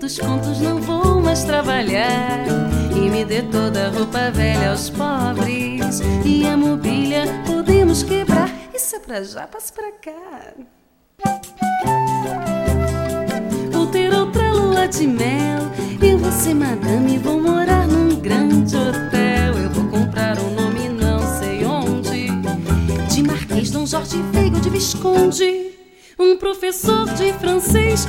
dos contos, não vou mais trabalhar. E me dê toda a roupa velha aos pobres. E a mobília podemos quebrar. Isso é pra já, passa pra cá. Vou ter outra lua de mel. Eu vou ser madame e vou morar num grande hotel. Eu vou comprar um nome não sei onde, de Marquês, Dom Jorge, Veiga, de Visconde. Um professor de francês